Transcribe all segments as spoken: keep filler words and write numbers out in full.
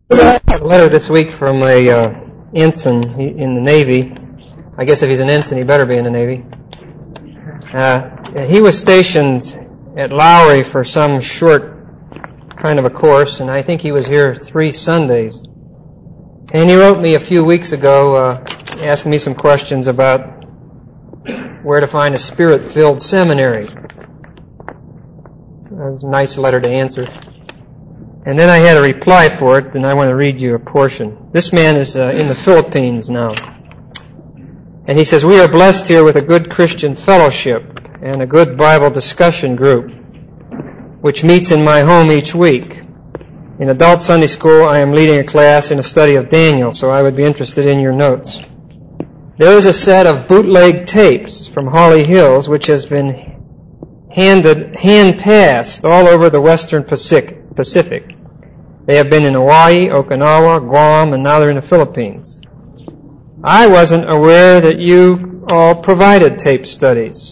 I got a letter this week from a uh, ensign in the Navy. I guess if he's an ensign, he better be in the Navy. Uh, he was stationed at Lowry for some short kind of a course, and I think he was here three Sundays. And he wrote me a few weeks ago, uh, asking me some questions about where to find a Spirit-filled seminary. It was a nice letter to answer. And then I had a reply for it, and I want to read you a portion. This man is uh, in the Philippines now. And he says, "We are blessed here with a good Christian fellowship and a good Bible discussion group, which meets in my home each week. In adult Sunday school, I am leading a class in a study of Daniel, so I would be interested in your notes. There is a set of bootleg tapes from Holly Hills, which has been handed, hand-passed all over the western Pacific. Pacific. They have been in Hawaii, Okinawa, Guam, and now they're in the Philippines. I wasn't aware that you all provided tape studies."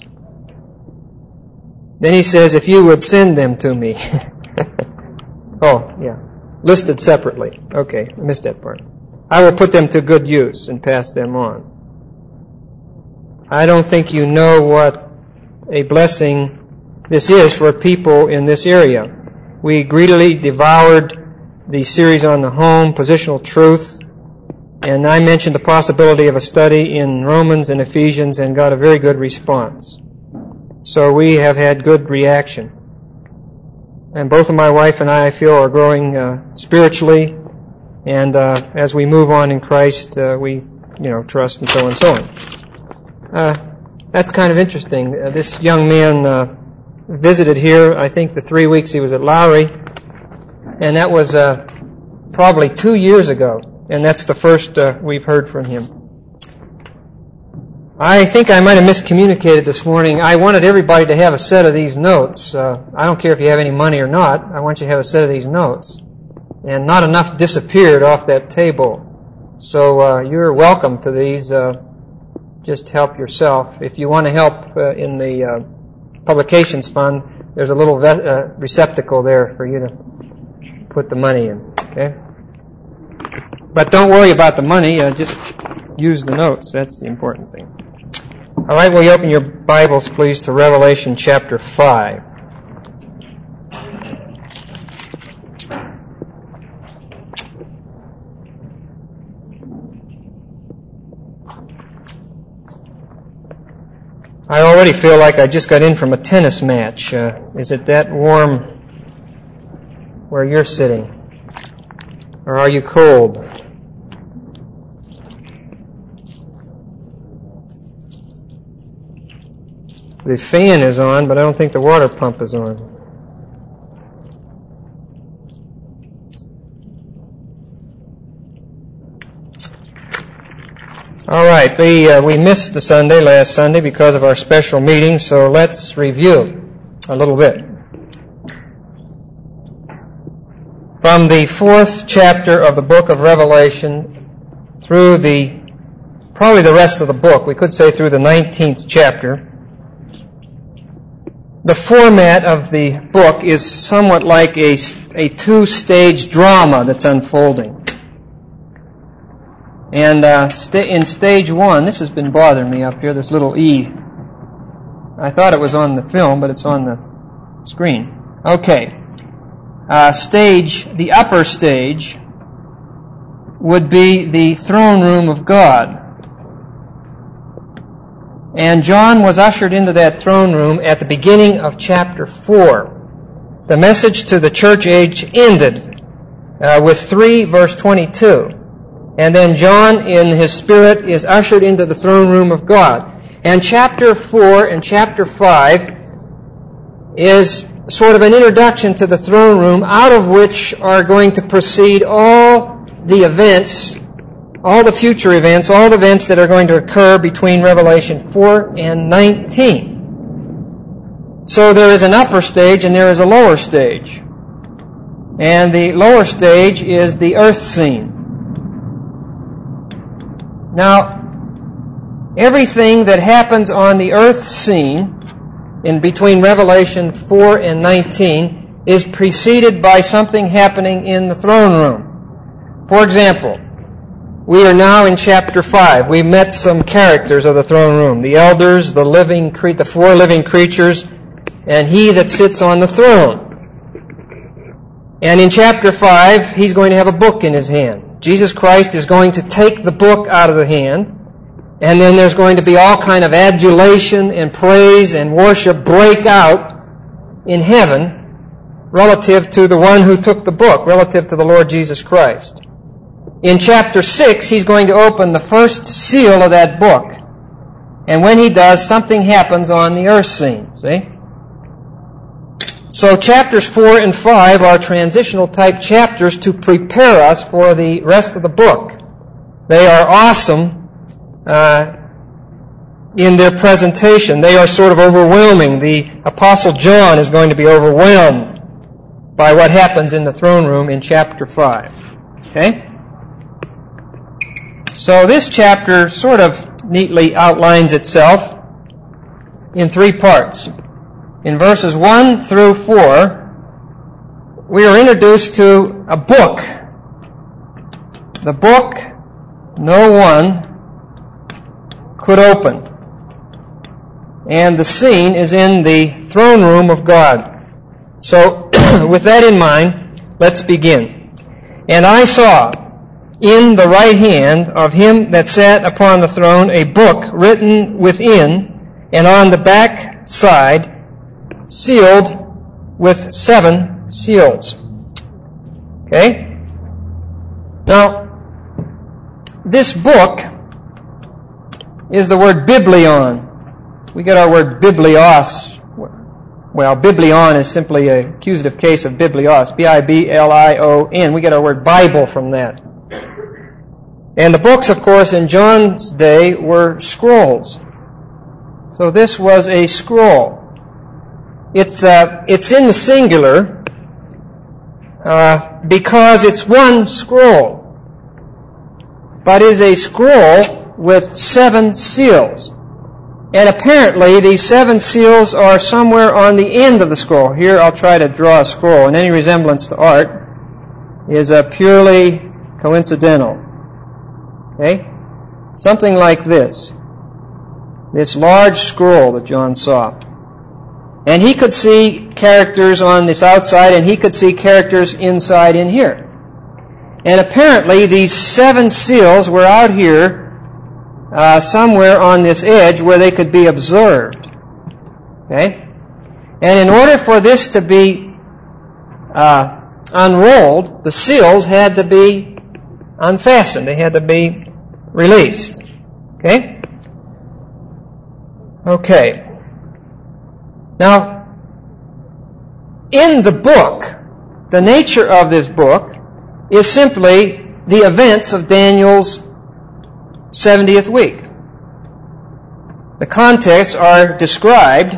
Then he says, "If you would send them to me." Oh, yeah. Listed separately. Okay, I missed that part. "I will put them to good use and pass them on." I don't think you know what a blessing this is for people in this area. We greedily devoured the series on the home, positional truth, and I mentioned the possibility of a study in Romans and Ephesians and got a very good response. So we have had good reaction. And both of my wife and I, I feel, are growing uh, spiritually, and uh, as we move on in Christ, uh, we, you know, trust and so on and so on. Uh, that's kind of interesting. Uh, this young man uh, visited here, I think, the three weeks he was at Lowry, and that was uh, probably two years ago, and that's the first uh, we've heard from him. I think I might have miscommunicated this morning. I wanted everybody to have a set of these notes. Uh, I don't care if you have any money or not. I want you to have a set of these notes. And not enough disappeared off that table. So uh, you're welcome to these. Uh, just help yourself. If you want to help uh, in the uh, publications fund, there's a little ve- uh, receptacle there for you to put the money in. Okay? But don't worry about the money. Uh, just use the notes. That's the important thing. All right, will you open your Bibles, please, to Revelation chapter five. I already feel like I just got in from a tennis match. Uh, is it that warm where you're sitting? Or are you cold? The fan is on, but I don't think the water pump is on. All right, we uh, we missed the Sunday last Sunday because of our special meeting, so let's review a little bit. From the fourth chapter of the book of Revelation through the, probably the rest of the book, we could say through the nineteenth chapter, the format of the book is somewhat like a, a two-stage drama that's unfolding. And uh, st- in stage one, this has been bothering me up here, this little E. I thought it was on the film, but it's on the screen. Okay. Uh, stage, the upper stage, would be the throne room of God. And John was ushered into that throne room at the beginning of chapter four. The message to the church age ended uh, with three, verse twenty-two. And then John, in his spirit, is ushered into the throne room of God. And chapter four and chapter five is sort of an introduction to the throne room, out of which are going to proceed all the events, all the future events, all the events that are going to occur between Revelation four and nineteen. So there is an upper stage and there is a lower stage. And the lower stage is the earth scene. Now, everything that happens on the earth scene in between Revelation four and nineteen is preceded by something happening in the throne room. For example, we are now in chapter five. We've met some characters of the throne room. The elders, the living, cre- the four living creatures, and he that sits on the throne. And in chapter five, he's going to have a book in his hand. Jesus Christ is going to take the book out of the hand, and then there's going to be all kind of adulation and praise and worship break out in heaven relative to the one who took the book, relative to the Lord Jesus Christ. In chapter six, he's going to open the first seal of that book. And when he does, something happens on the earth scene, see? So chapters four and five are transitional type chapters to prepare us for the rest of the book. They are awesome uh, in their presentation. They are sort of overwhelming. The Apostle John is going to be overwhelmed by what happens in the throne room in chapter five. Okay? So this chapter sort of neatly outlines itself in three parts. In verses one through four, we are introduced to a book. The book no one could open. And the scene is in the throne room of God. So, with that in mind, let's begin. And I saw in the right hand of him that sat upon the throne a book written within, and on the back side sealed with seven seals. Okay? Now, this book is the word biblion. We get our word biblios. Well, biblion is simply an accusative case of biblios. B I B L I O N. We get our word Bible from that. And the books, of course, in John's day were scrolls. So this was a scroll. It's uh, it's in the singular uh, because it's one scroll, but is a scroll with seven seals. And apparently these seven seals are somewhere on the end of the scroll. Here I'll try to draw a scroll, and any resemblance to art is uh, purely coincidental. Okay? Something like this. This large scroll that John saw. And he could see characters on this outside, and he could see characters inside in here. And apparently these seven seals were out here uh, somewhere on this edge where they could be observed. Okay? And in order for this to be uh, unrolled, the seals had to be unfastened. They had to be released. Okay? Okay. Now, in the book, the nature of this book is simply the events of Daniel's seventieth week. The contexts are described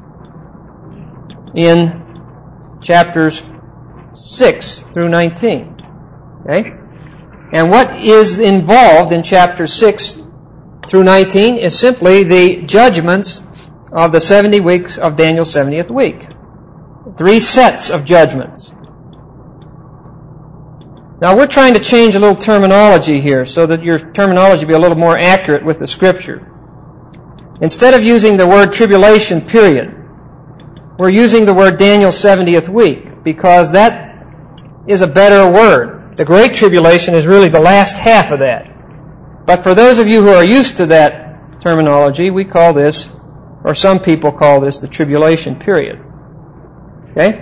in chapters six through nineteen. Okay? And what is involved in chapters six through nineteen is simply the judgments of the seventy weeks of Daniel's seventieth week. Three sets of judgments. Now we're trying to change a little terminology here so that your terminology be a little more accurate with the Scripture. Instead of using the word tribulation period, we're using the word Daniel's seventieth week because that is a better word. The Great Tribulation is really the last half of that. But for those of you who are used to that terminology, we call this, or some people call this, the tribulation period. Okay?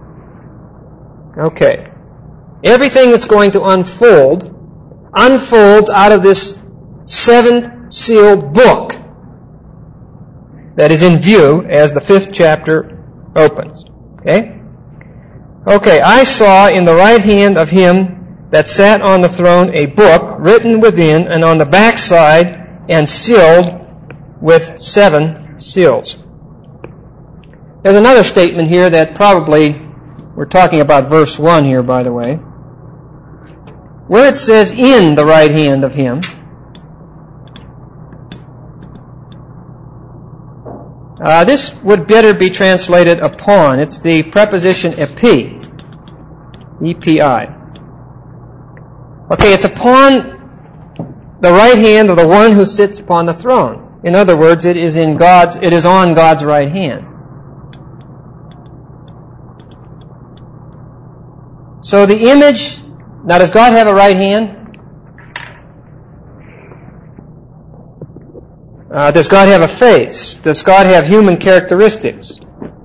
Okay. Everything that's going to unfold, unfolds out of this seven-sealed book that is in view as the fifth chapter opens. Okay? Okay, I saw in the right hand of him that sat on the throne a book written within and on the backside and sealed with seven seals. There's another statement here that probably, we're talking about verse one here, by the way, where it says in the right hand of him. Uh, this would better be translated upon. It's the preposition epi, E P I. Okay, it's upon the right hand of the one who sits upon the throne. In other words, it is in God's, it is on God's right hand. So the image, now does God have a right hand? Uh, does God have a face? Does God have human characteristics?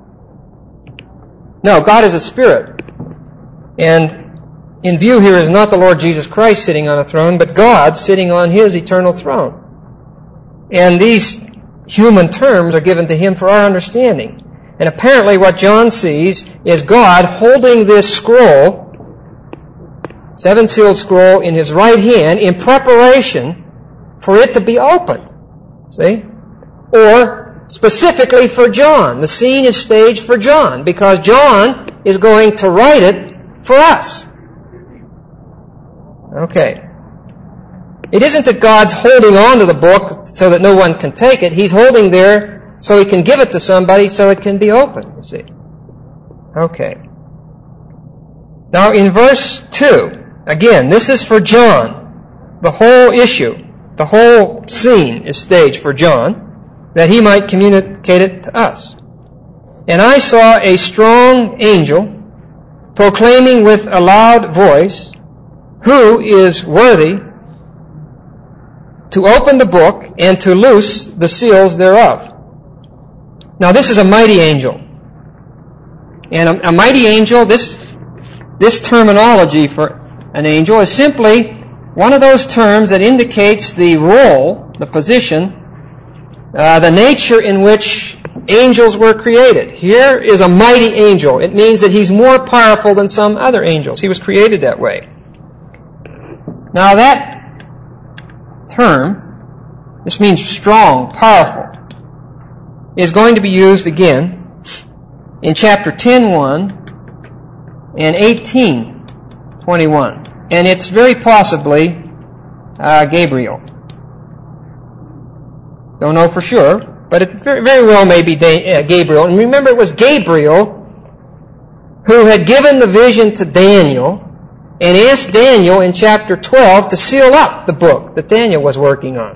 No, God is a spirit. And in view here is not the Lord Jesus Christ sitting on a throne, but God sitting on His eternal throne. And these human terms are given to Him for our understanding. And apparently what John sees is God holding this scroll, seven-sealed scroll, in His right hand in preparation for it to be opened. See? Or specifically for John. The scene is staged for John because John is going to write it for us. Okay. It isn't that God's holding on to the book so that no one can take it. He's holding there so He can give it to somebody so it can be opened, you see. Okay. Now in verse two, again, this is for John. The whole issue, the whole scene is staged for John, that he might communicate it to us. And I saw a strong angel proclaiming with a loud voice, who is worthy to open the book and to loose the seals thereof. Now this is a mighty angel. And a, a mighty angel, this, this terminology for an angel is simply one of those terms that indicates the role, the position, uh, the nature in which angels were created. Here is a mighty angel. It means that he's more powerful than some other angels. He was created that way. Now that term, this means strong, powerful, is going to be used again in chapter ten one and eighteen twenty-one. And it's very possibly uh, Gabriel. Don't know for sure, but it very, very well may be da- uh, Gabriel. And remember, it was Gabriel who had given the vision to Daniel and asked Daniel in chapter twelve to seal up the book that Daniel was working on.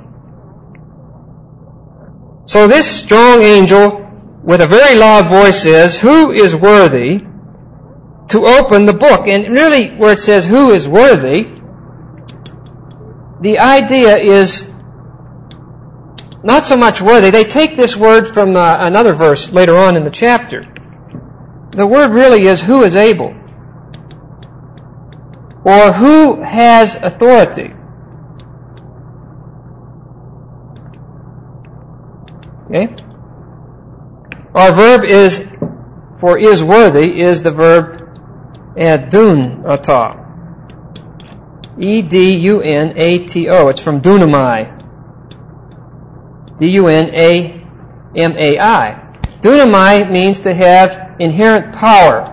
So this strong angel with a very loud voice says, who is worthy to open the book? And really, where it says, who is worthy, the idea is not so much worthy. They take this word from uh, another verse later on in the chapter. The word really is, who is able? Or who has authority? Okay? Our verb is, for is worthy, is the verb edunatā. E D U N A T O. It's from dunamai. D U N A M A I. Dunamai means to have inherent power.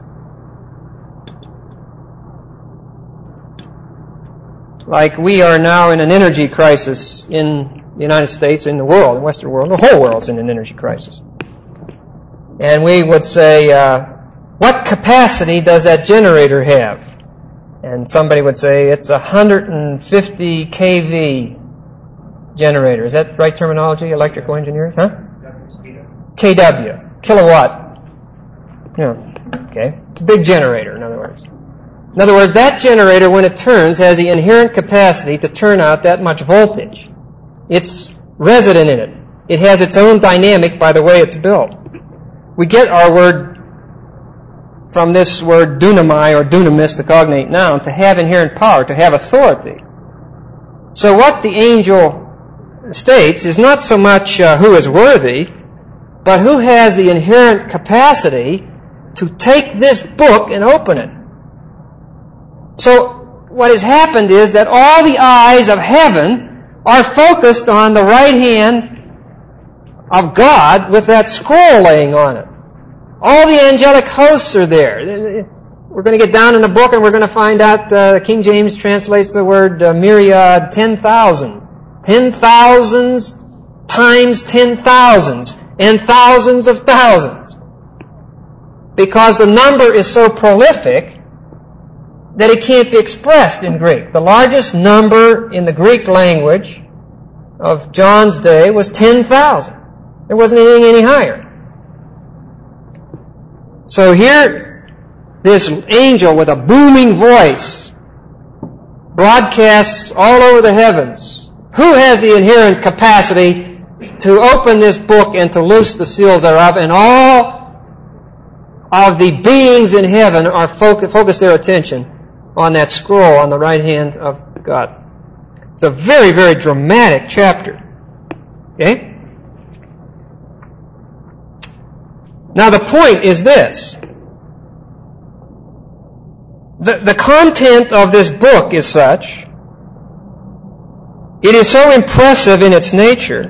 Like we are now in an energy crisis in the United States, in the world, the Western world, the whole world's in an energy crisis. And we would say, uh, what capacity does that generator have? And somebody would say, it's a one hundred fifty kilowatt generator. Is that right terminology, electrical engineering? Huh? K W, kilowatt. Yeah, okay. It's a big generator, in other words. In other words, that generator, when it turns, has the inherent capacity to turn out that much voltage. It's resident in it. It has its own dynamic by the way it's built. We get our word from this word dunamai or dunamis, the cognate noun, to have inherent power, to have authority. So what the angel states is not so much uh, who is worthy, but who has the inherent capacity to take this book and open it. So what has happened is that all the eyes of heaven are focused on the right hand of God with that scroll laying on it. All the angelic hosts are there. We're going to get down in the book and we're going to find out uh, King James translates the word uh, myriad, ten thousand. Ten thousands times ten thousands and thousands of thousands. Because the number is so prolific that it can't be expressed in Greek. The largest number in the Greek language of John's day was ten thousand. There wasn't anything any higher. So here, this angel with a booming voice broadcasts all over the heavens. Who has the inherent capacity to open this book and to loose the seals thereof? And all of the beings in heaven are focus, focus their attention on that scroll on the right hand of God. It's a very, very dramatic chapter. Okay? Now the point is this. The, the content of this book is such, it is so impressive in its nature,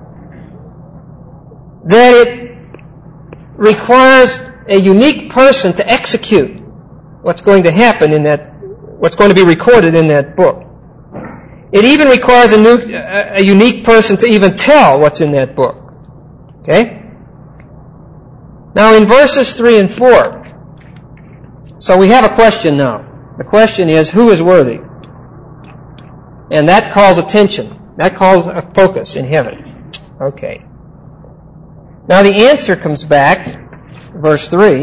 that it requires a unique person to execute what's going to happen in that, what's going to be recorded in that book. It even requires a, new, a unique person to even tell what's in that book. Okay? Now in verses three and four, so we have a question now. The question is, who is worthy? And that calls attention. That calls a focus in heaven. Okay. Now the answer comes back, verse three.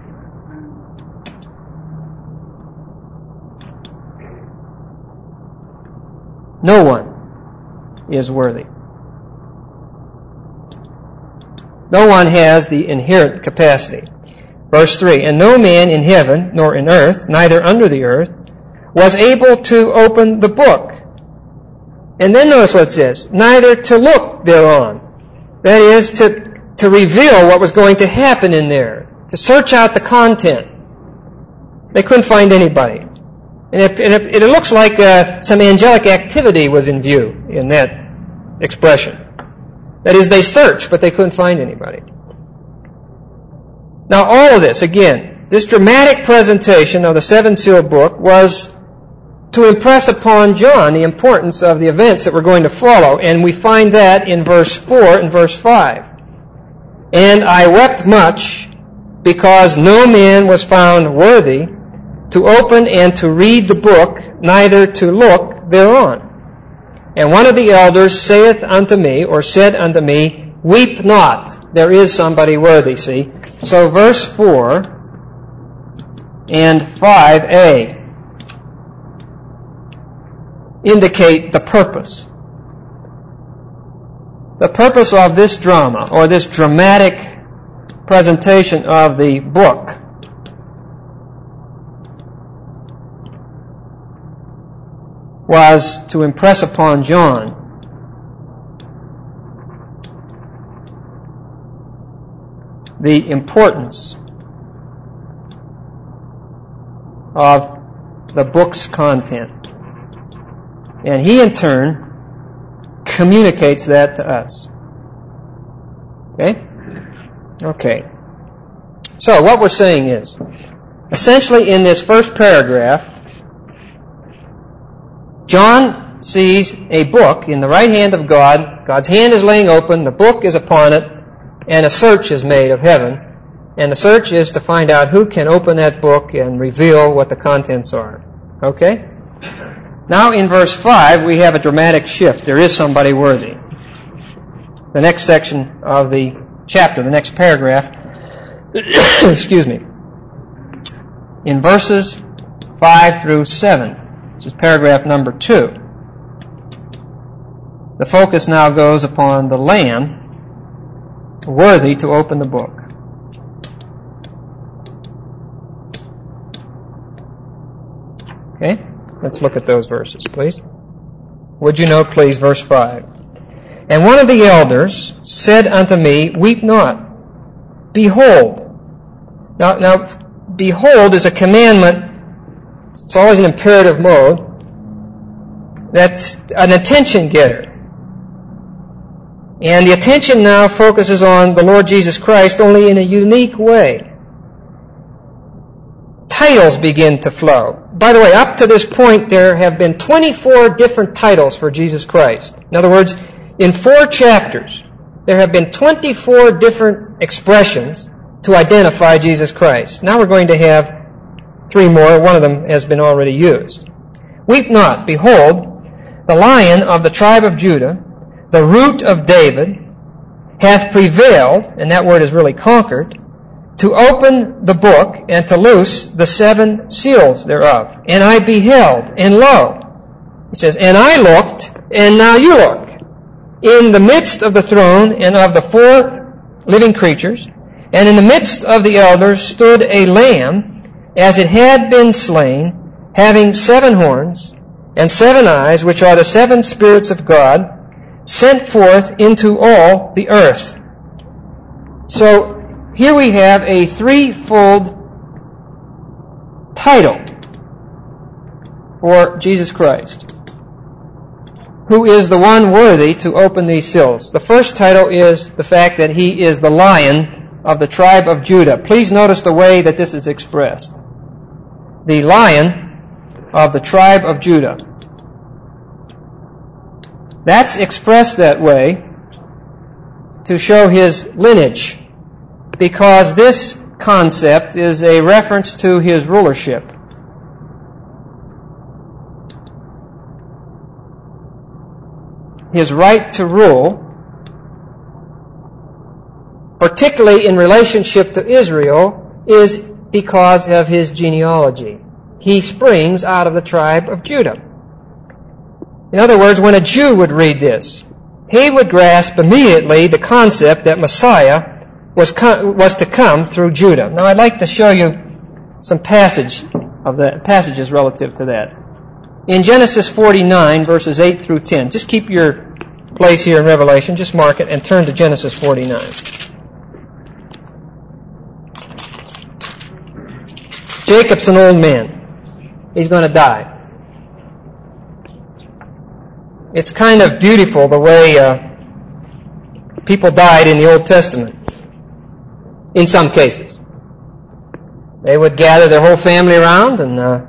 No one is worthy. No one has the inherent capacity. Verse three, and no man in heaven, nor in earth, neither under the earth, was able to open the book. And then notice what it says, neither to look thereon. That is, to, to reveal what was going to happen in there, to search out the content. They couldn't find anybody. And it, and it, it looks like uh, some angelic activity was in view in that expression. That is, they searched, but they couldn't find anybody. Now, all of this, again, this dramatic presentation of the seven-sealed book was to impress upon John the importance of the events that were going to follow, and we find that in verse four and verse five. And I wept much, because no man was found worthy to open and to read the book, neither to look thereon. And one of the elders saith unto me, or said unto me, weep not, there is somebody worthy, see. So verse four and five a indicate the purpose. The purpose of this drama, or this dramatic presentation of the book, was to impress upon John the importance of the book's content. And he, in turn, communicates that to us. Okay? Okay. So, what we're saying is, essentially in this first paragraph, John sees a book in the right hand of God. God's hand is laying open, the book is upon it, and a search is made of heaven. And the search is to find out who can open that book and reveal what the contents are. Okay? Now in verse five, we have a dramatic shift. There is somebody worthy. The next section of the chapter, the next paragraph, excuse me, in verses five through seven, this is paragraph number two, the focus now goes upon the Lamb worthy to open the book. Okay? Let's look at those verses, please. Would you note, please, verse five. And one of the elders said unto me, weep not. Behold. Now, now, behold is a commandment. It's always an imperative mode. That's an attention getter. And the attention now focuses on the Lord Jesus Christ only in a unique way. Titles begin to flow. By the way, up to this point, there have been twenty-four different titles for Jesus Christ. In other words, in four chapters, there have been twenty-four different expressions to identify Jesus Christ. Now we're going to have three more. One of them has been already used. Weep not. Behold, the Lion of the tribe of Judah, the root of David, hath prevailed, and that word is really conquered, to open the book and to loose the seven seals thereof. And I beheld, and lo, he says, and I looked, and now you look. In the midst of the throne and of the four living creatures, and in the midst of the elders stood a lamb, as it had been slain, having seven horns and seven eyes, which are the seven spirits of God, sent forth into all the earth. So here we have a threefold title for Jesus Christ, who is the one worthy to open these seals. The first title is the fact that he is the Lion of the tribe of Judah. Please notice the way that this is expressed. The Lion of the tribe of Judah. That's expressed that way to show his lineage, because this concept is a reference to his rulership. His right to rule, particularly in relationship to Israel, is because of his genealogy. He springs out of the tribe of Judah. In other words, when a Jew would read this, he would grasp immediately the concept that Messiah was co- was to come through Judah. Now, I'd like to show you some passage of that, passages relative to that. In Genesis forty-nine, verses eight through ten, just keep your place here in Revelation, just mark it, and turn to Genesis forty-nine. Jacob's an old man. He's going to die. It's kind of beautiful the way uh, people died in the Old Testament. In some cases, they would gather their whole family around, and uh,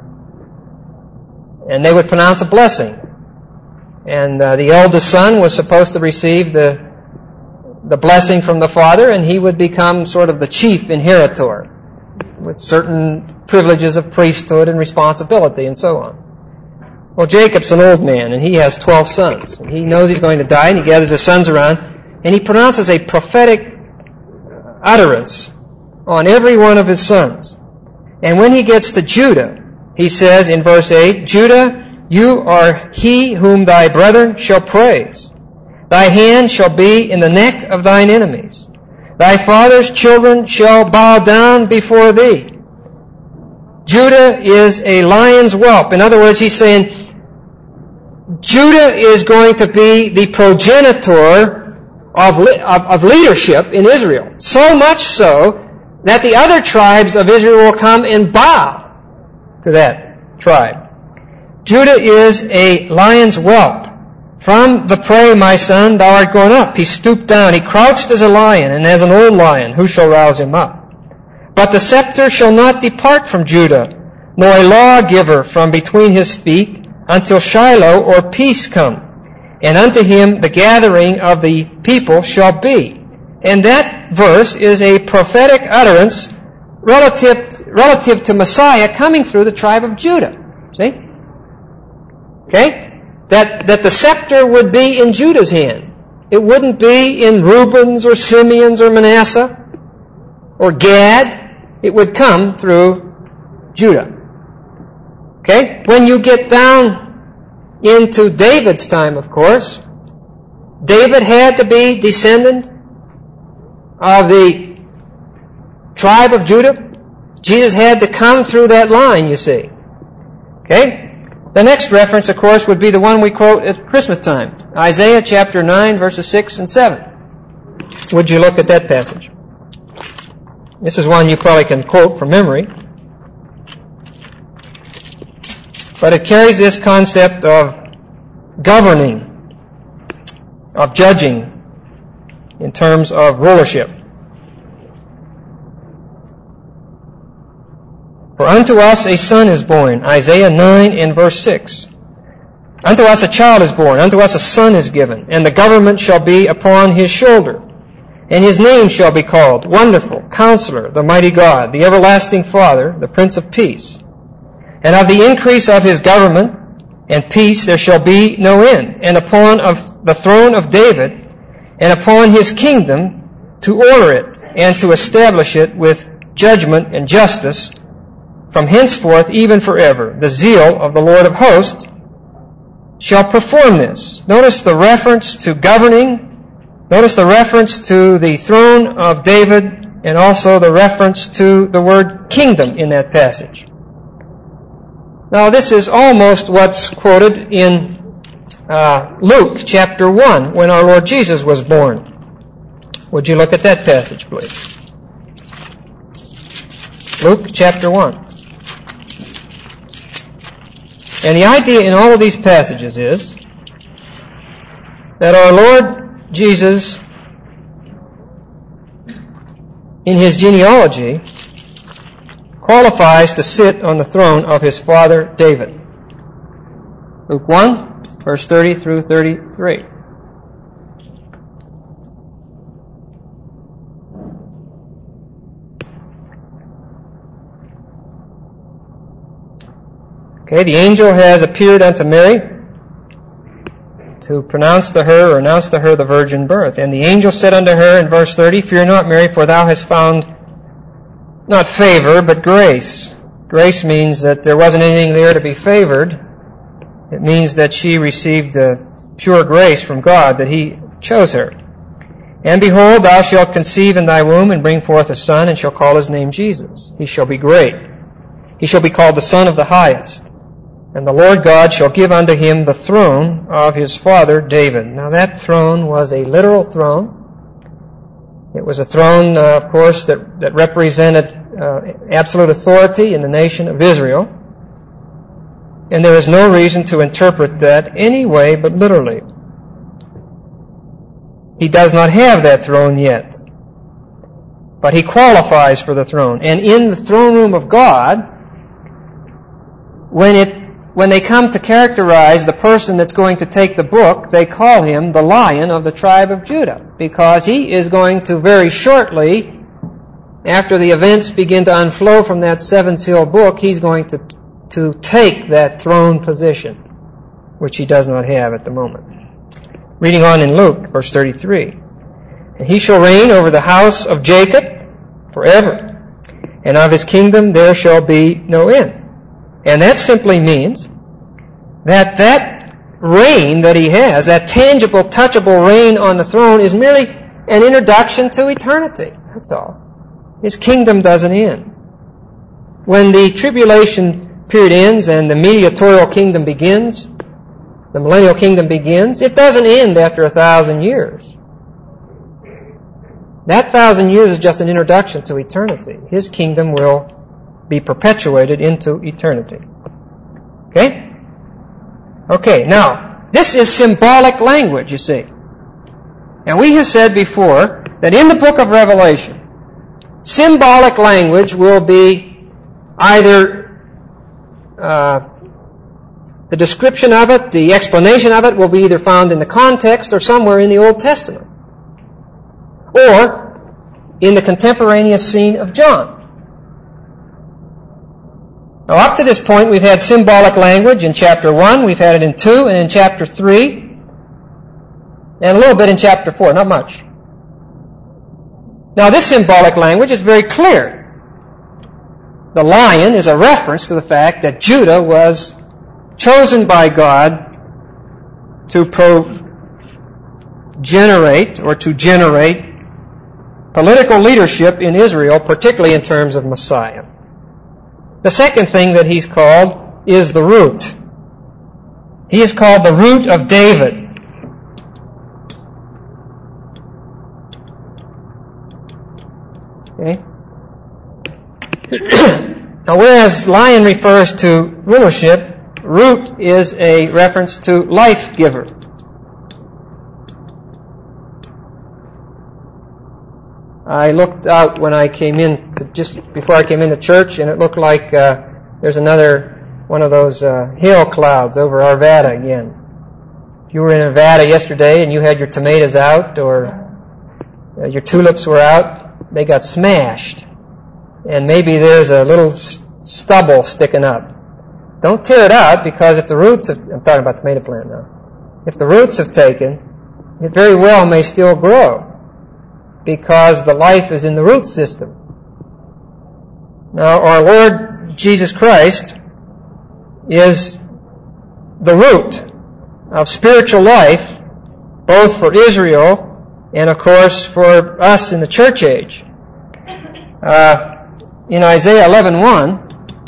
and they would pronounce a blessing. And uh, the eldest son was supposed to receive the the blessing from the father, and he would become sort of the chief inheritor with certain privileges of priesthood and responsibility and so on. Well, Jacob's an old man, and he has twelve sons. And he knows he's going to die, and he gathers his sons around, and he pronounces a prophetic utterance on every one of his sons. And when he gets to Judah, he says in verse eight, Judah, you are he whom thy brethren shall praise. Thy hand shall be in the neck of thine enemies. Thy father's children shall bow down before thee. Judah is a lion's whelp. In other words, he's saying, Judah is going to be the progenitor of, of, of leadership in Israel. So much so that the other tribes of Israel will come and bow to that tribe. Judah is a lion's whelp. From the prey, my son, thou art gone up. He stooped down. He crouched as a lion, and as an old lion, who shall rouse him up? But the scepter shall not depart from Judah, nor a lawgiver from between his feet, until Shiloh or peace come. And unto him the gathering of the people shall be. And that verse is a prophetic utterance relative, relative to Messiah coming through the tribe of Judah. See? Okay? That, that the scepter would be in Judah's hand. It wouldn't be in Reuben's or Simeon's or Manasseh or Gad. It would come through Judah. Okay? When you get down into David's time, of course, David had to be descendant of the tribe of Judah. Jesus had to come through that line, you see. Okay? The next reference, of course, would be the one we quote at Christmas time. Isaiah chapter nine, verses six and seven. Would you look at that passage? This is one you probably can quote from memory. But it carries this concept of governing, of judging, in terms of rulership. For unto us a son is born, Isaiah nine and verse six. Unto us a child is born, unto us a son is given, and the government shall be upon his shoulder. And his name shall be called Wonderful, Counselor, the Mighty God, the Everlasting Father, the Prince of Peace. And of the increase of his government and peace there shall be no end. And upon of the throne of David, and upon his kingdom, to order it, and to establish it with judgment and justice, from henceforth even forever. The zeal of the Lord of hosts shall perform this. Notice the reference to governing. Notice the reference to the throne of David, and also the reference to the word kingdom in that passage. Now this is almost what's quoted in uh, Luke chapter one, when our Lord Jesus was born. Would you look at that passage, please? Luke chapter one. And the idea in all of these passages is that our Lord Jesus, in his genealogy, qualifies to sit on the throne of his father David. Luke one, verse thirty through thirty-three. Okay, the angel has appeared unto Mary to pronounce to her or announce to her the virgin birth. And the angel said unto her in verse thirty, Fear not, Mary, for thou hast found not favor, but grace. Grace means that there wasn't anything there to be favored. It means that she received a pure grace from God, that He chose her. And behold, thou shalt conceive in thy womb and bring forth a son, and shall call his name Jesus. He shall be great. He shall be called the Son of the Highest. And the Lord God shall give unto him the throne of his father David. Now that throne was a literal throne. It was a throne, uh, of course, that, that represented uh, absolute authority in the nation of Israel. And there is no reason to interpret that any way but literally. He does not have that throne yet. But he qualifies for the throne. And in the throne room of God, when it When they come to characterize the person that's going to take the book, they call him the Lion of the tribe of Judah, because he is going to very shortly, after the events begin to unflow from that seven-seal book, he's going to, to take that throne position, which he does not have at the moment. Reading on in Luke, verse thirty-three. And he shall reign over the house of Jacob forever, and of his kingdom there shall be no end. And that simply means that that reign that he has, that tangible, touchable reign on the throne, is merely an introduction to eternity. That's all. His kingdom doesn't end. When the tribulation period ends and the mediatorial kingdom begins, the millennial kingdom begins, it doesn't end after a thousand years. That thousand years is just an introduction to eternity. His kingdom will be perpetuated into eternity. Okay? Okay, now, this is symbolic language, you see. And we have said before that in the book of Revelation, symbolic language will be either uh, the description of it, the explanation of it will be either found in the context or somewhere in the Old Testament, or in the contemporaneous scene of John. Now, up to this point, we've had symbolic language in chapter one, we've had it in two, and in chapter three, and a little bit in chapter four, not much. Now, this symbolic language is very clear. The lion is a reference to the fact that Judah was chosen by God to pro-generate or to generate political leadership in Israel, particularly in terms of Messiah. The second thing that he's called is the root. He is called the root of David. Okay? Now, whereas lion refers to rulership, root is a reference to life giver. I looked out when I came in, to, just before I came into church, and it looked like uh, there's another one of those uh, hail clouds over Arvada again. If you were in Arvada yesterday and you had your tomatoes out or uh, your tulips were out, they got smashed. And maybe there's a little stubble sticking up. don't tear it out, because if the roots have, I'm talking about tomato plant now, if the roots have taken, it very well may still grow, because the life is in the root system. Now, our Lord Jesus Christ is the root of spiritual life, both for Israel and, of course, for us in the church age. Uh, in Isaiah eleven one,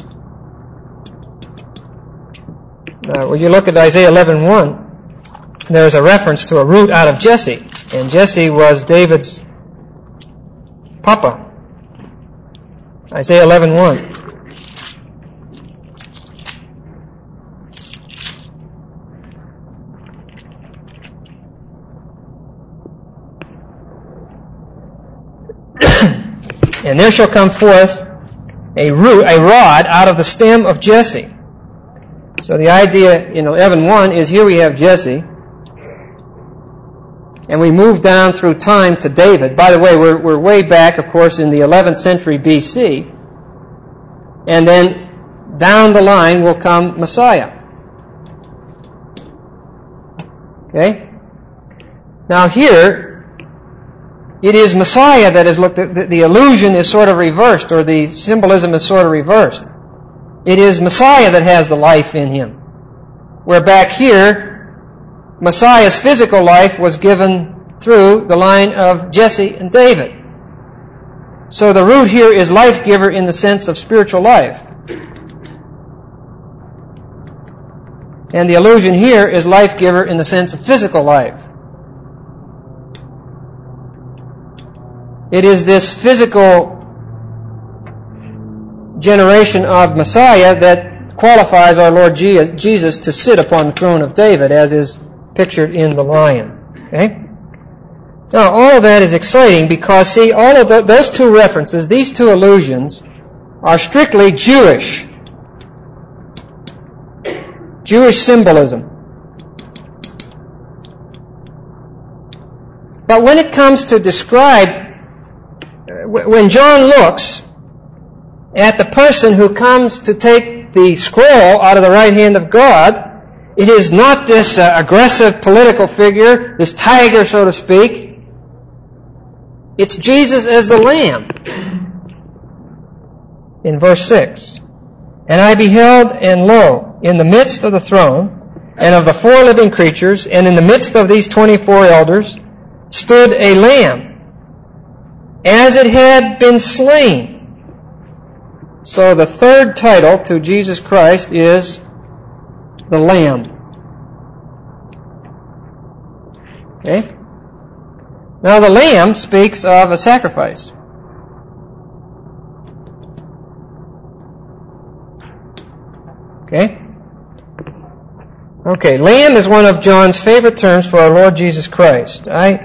uh, when you look at Isaiah eleven one, there is a reference to a root out of Jesse, and Jesse was David's papa. Isaiah eleven one. And there shall come forth a root, a rod out of the stem of Jesse. So the idea in eleven one is, here we have Jesse, and we move down through time to David. By the way, we're, we're way back, of course, in the eleventh century B C. And then down the line will come Messiah. Okay? Now here, it is Messiah that is looked at. The, the illusion is sort of reversed, or the symbolism is sort of reversed. It is Messiah that has the life in him. Where back here, Messiah's physical life was given through the line of Jesse and David. So the root here is life giver in the sense of spiritual life. And the illusion here is life giver in the sense of physical life. It is this physical generation of Messiah that qualifies our Lord Jesus to sit upon the throne of David, as is pictured in the lion. Okay? Now, all of that is exciting because, see, all of the, those two references, these two allusions, are strictly Jewish. Jewish symbolism. But when it comes to describe, when John looks at the person who comes to take the scroll out of the right hand of God, it is not this uh, aggressive political figure, this tiger, so to speak. It's Jesus as the Lamb. In verse six, and I beheld, and lo, in the midst of the throne, and of the four living creatures, and in the midst of these twenty-four elders, stood a lamb, as it had been slain. So the third title to Jesus Christ is the Lamb. Okay? Now the Lamb speaks of a sacrifice. Okay? Okay, Lamb is one of John's favorite terms for our Lord Jesus Christ. I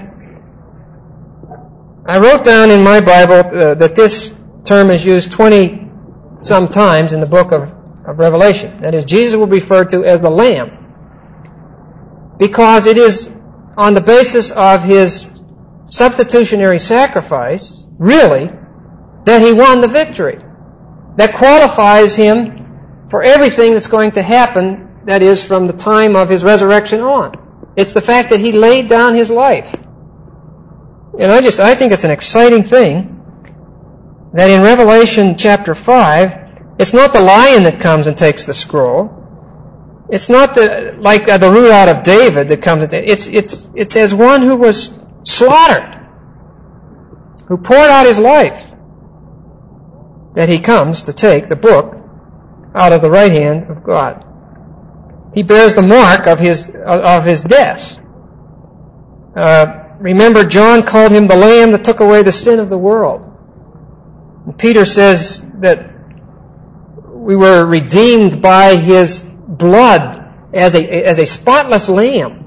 I wrote down in my Bible uh, that this term is used twenty some times in the book of, of Revelation. That is, Jesus will be referred to as the Lamb, because it is on the basis of His substitutionary sacrifice, really, that He won the victory. That qualifies Him for everything that's going to happen, that is, from the time of His resurrection on. It's the fact that He laid down His life. And I just, I think it's an exciting thing that in Revelation chapter five, it's not the lion that comes and takes the scroll. It's not the, like uh, the root out of David that comes and takes, it's, it's, it's as one who was slaughtered, who poured out his life, that he comes to take the book out of the right hand of God. He bears the mark of his, of his death. Uh, remember, John called him the Lamb that took away the sin of the world. And Peter says that we were redeemed by his blood as a, as a spotless lamb.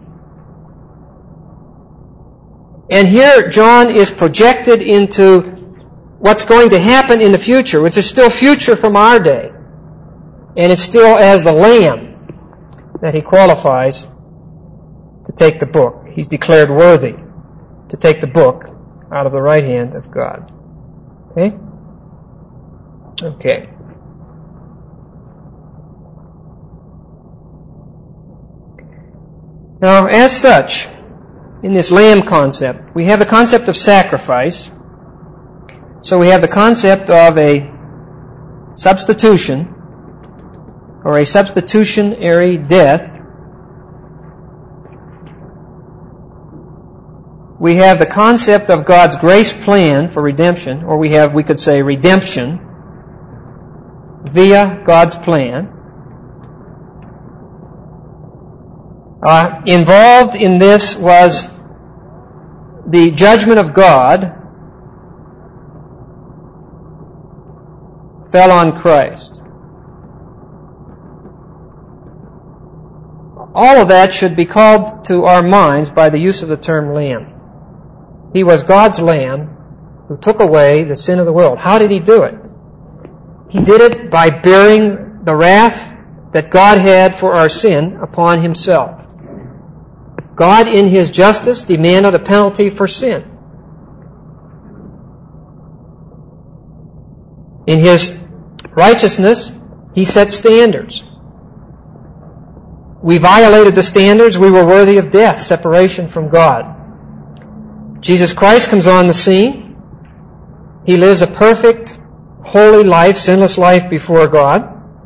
And here John is projected into what's going to happen in the future, which is still future from our day. And it's still as the Lamb that he qualifies to take the book. He's declared worthy to take the book out of the right hand of God. Okay? Okay. Now, as such, in this lamb concept, we have the concept of sacrifice. So we have the concept of a substitution, or a substitutionary death. We have the concept of God's grace plan for redemption, or we have, we could say, redemption via God's plan. Uh, involved in this was the judgment of God fell on Christ. All of that should be called to our minds by the use of the term lamb. He was God's lamb who took away the sin of the world. How did He do it? He did it by bearing the wrath that God had for our sin upon Himself. God, in His justice, demanded a penalty for sin. In His righteousness, He set standards. We violated the standards. We were worthy of death, separation from God. Jesus Christ comes on the scene. He lives a perfect, holy life, sinless life before God.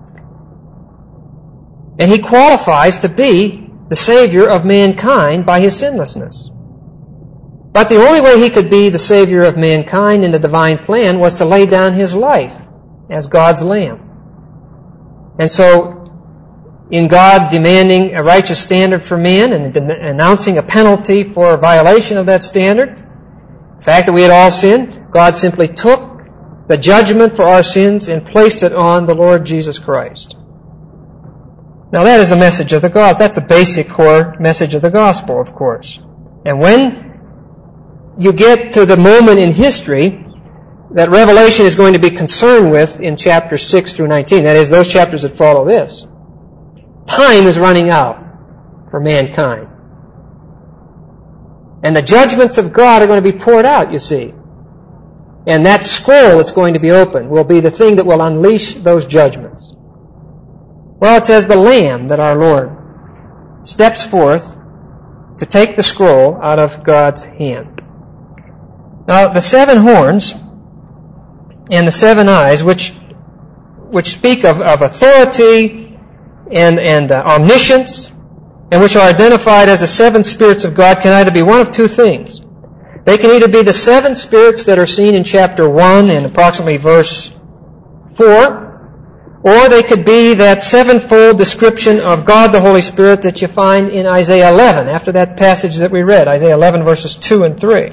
And He qualifies to be the Savior of mankind by His sinlessness. But the only way He could be the Savior of mankind in the divine plan was to lay down His life as God's Lamb. And so, in God demanding a righteous standard for man and announcing a penalty for a violation of that standard, the fact that we had all sinned, God simply took the judgment for our sins and placed it on the Lord Jesus Christ. Now that is the message of the gospel. That's the basic core message of the gospel, of course. And when you get to the moment in history that Revelation is going to be concerned with in chapters six through nineteen, that is, those chapters that follow this, time is running out for mankind. And the judgments of God are going to be poured out, you see. And that scroll that's going to be opened will be the thing that will unleash those judgments. Well, it says the Lamb that our Lord steps forth to take the scroll out of God's hand. Now, the seven horns and the seven eyes, which which speak of, of authority and, and uh, omniscience, and which are identified as the seven spirits of God, can either be one of two things. They can either be the seven spirits that are seen in chapter one and approximately verse four, or they could be that sevenfold description of God the Holy Spirit that you find in Isaiah eleven, after that passage that we read, Isaiah eleven verses two and three.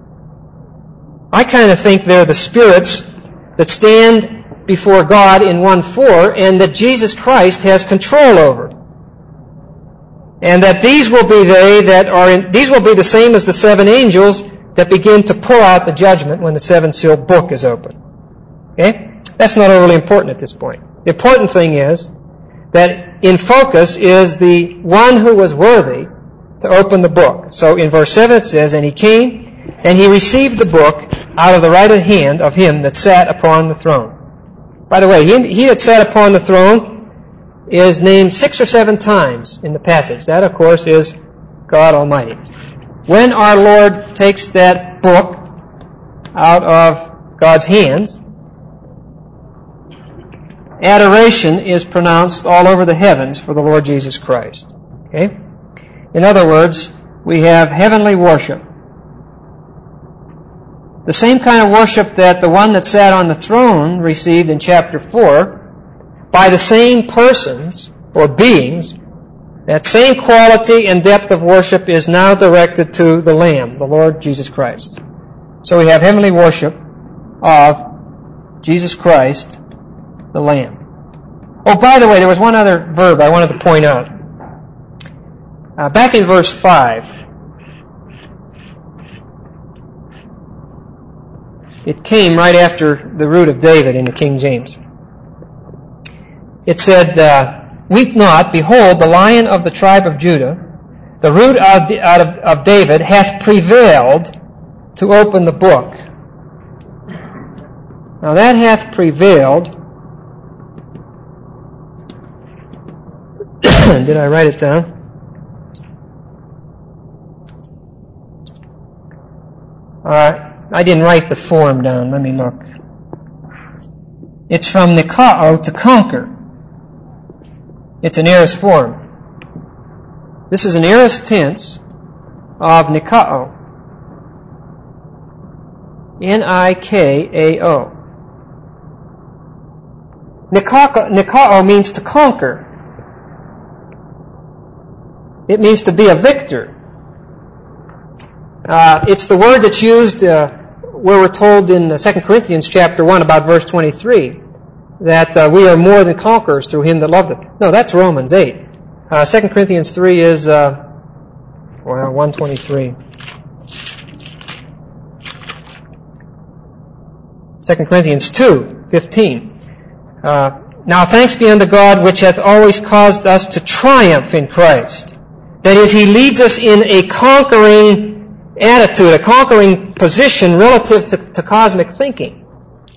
I kind of think they're the spirits that stand before God in one four and that Jesus Christ has control over. And that these will be they that are in, these will be the same as the seven angels that begin to pour out the judgment when the seven-sealed book is opened. Okay? That's not overly important at this point. The important thing is that in focus is the one who was worthy to open the book. So in verse seven it says, "And He came, and He received the book out of the right hand of Him that sat upon the throne." By the way, He, he that sat upon the throne is named six or seven times in the passage. That, of course, is God Almighty. When our Lord takes that book out of God's hands, adoration is pronounced all over the heavens for the Lord Jesus Christ. Okay? In other words, we have heavenly worship. The same kind of worship that the one that sat on the throne received in chapter four, by the same persons or beings, that same quality and depth of worship is now directed to the Lamb, the Lord Jesus Christ. So we have heavenly worship of Jesus Christ, the Lamb. Oh, by the way, there was one other verb I wanted to point out. Uh, back in verse five, it came right after the root of David in the King James. It said, uh, "Weep not, behold, the Lion of the tribe of Judah, the root of, the, out of, of David, hath prevailed to open the book." Now that hath prevailed. Did I write it down? Uh, I didn't write the form down. Let me look. It's from nikao, to conquer. It's an aorist form. This is an aorist tense of nikao. N I K A O. Nikao, nikao means to conquer. It means to be a victor. Uh, it's the word that's used uh, where we're told in Second Corinthians chapter one about verse twenty-three that uh, we are more than conquerors through Him that loved us. No, that's Romans eight. Uh, Second Corinthians three is, uh, well, one twenty-three. Second Corinthians two fifteen. Uh, now thanks be unto God which hath always caused us to triumph in Christ. That is, He leads us in a conquering attitude, a conquering position relative to, to cosmic thinking.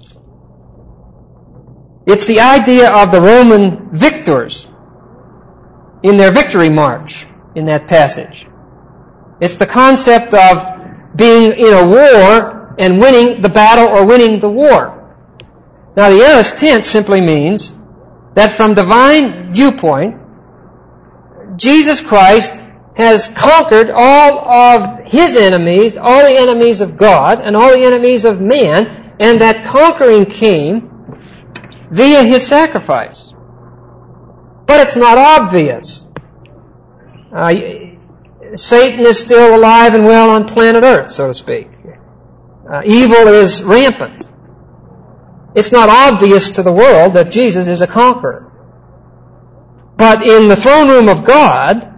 It's the idea of the Roman victors in their victory march in that passage. It's the concept of being in a war and winning the battle or winning the war. Now the aorist tense simply means that from divine viewpoint, Jesus Christ has conquered all of His enemies, all the enemies of God, and all the enemies of man, and that conquering came via His sacrifice. But it's not obvious. Uh, Satan is still alive and well on planet Earth, so to speak. Uh, evil is rampant. It's not obvious to the world that Jesus is a conqueror. But in the throne room of God,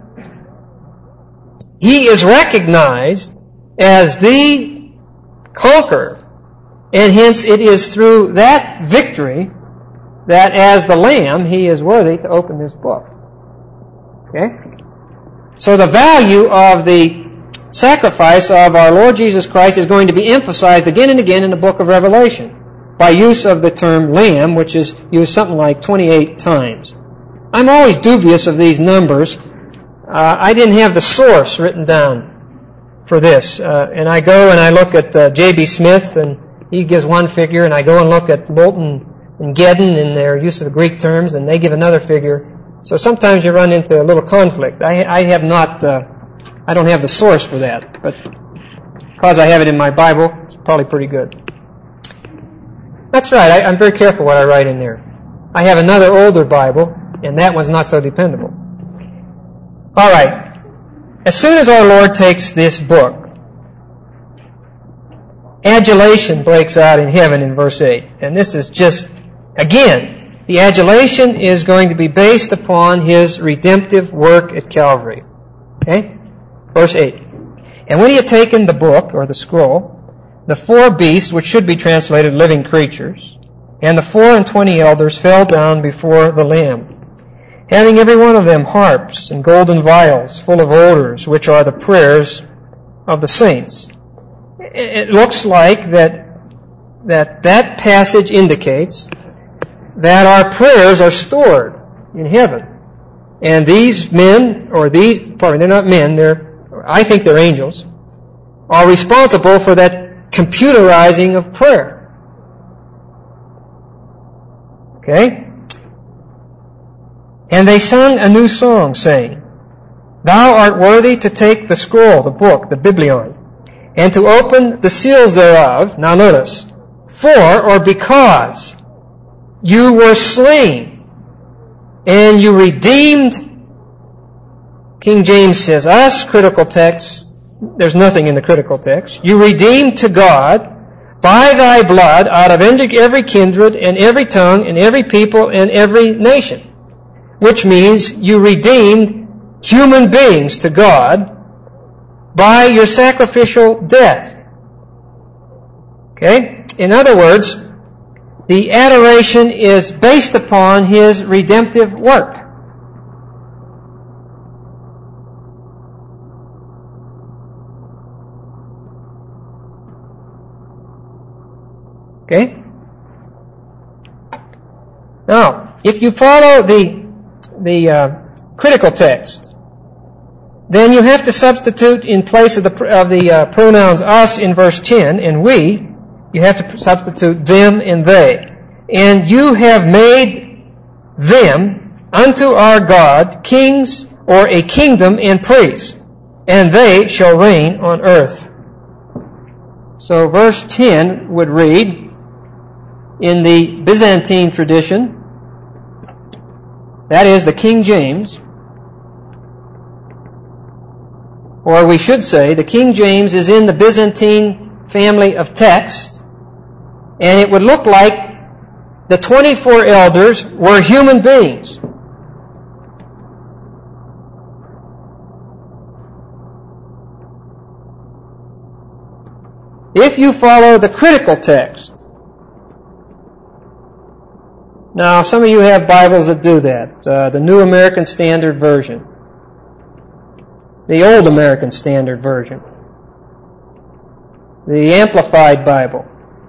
He is recognized as the conqueror. And hence it is through that victory that as the Lamb, He is worthy to open this book. Okay? So the value of the sacrifice of our Lord Jesus Christ is going to be emphasized again and again in the book of Revelation by use of the term Lamb, which is used something like twenty-eight times. I'm always dubious of these numbers. Uh, I didn't have the source written down for this. Uh, and I go and I look at uh, J B Smith, and he gives one figure, and I go and look at Moulton and Gedden in their use of the Greek terms, and they give another figure. So sometimes you run into a little conflict. I, I have not, uh, I don't have the source for that, but because I have it in my Bible, it's probably pretty good. That's right, I, I'm very careful what I write in there. I have another older Bible, and that one's not so dependable. All right. As soon as our Lord takes this book, adulation breaks out in heaven in verse eight. And this is just, again, the adulation is going to be based upon His redemptive work at Calvary. Okay? Verse eight. And when He had taken the book, or the scroll, the four beasts, which should be translated living creatures, and the four and twenty elders fell down before the Lamb, having every one of them harps and golden vials full of odors, which are the prayers of the saints. It looks like that that, that passage indicates that our prayers are stored in heaven. And these men, or these, pardon, they're not men, they're, I think they're angels, are responsible for that computerizing of prayer. Okay? And they sang a new song, saying, Thou art worthy to take the scroll, the book, the biblion, and to open the seals thereof. Now notice, for or because you were slain, and you redeemed, King James says us, critical text, there's nothing in the critical text, you redeemed to God by thy blood out of every kindred and every tongue and every people and every nation. Which means you redeemed human beings to God by your sacrificial death. Okay? In other words, the adoration is based upon His redemptive work. Okay? Now, if you follow the the uh, critical text, then you have to substitute in place of the, of the uh, pronouns us in verse ten and we, you have to substitute them and they. And you have made them unto our God kings or a kingdom and priests, and they shall reign on earth. So verse ten would read, in the Byzantine tradition, that is the King James, or we should say the King James is in the Byzantine family of texts, and it would look like the twenty-four elders were human beings. If you follow the critical text, now some of you have Bibles that do that, uh, the New American Standard Version, the Old American Standard Version, the Amplified Bible.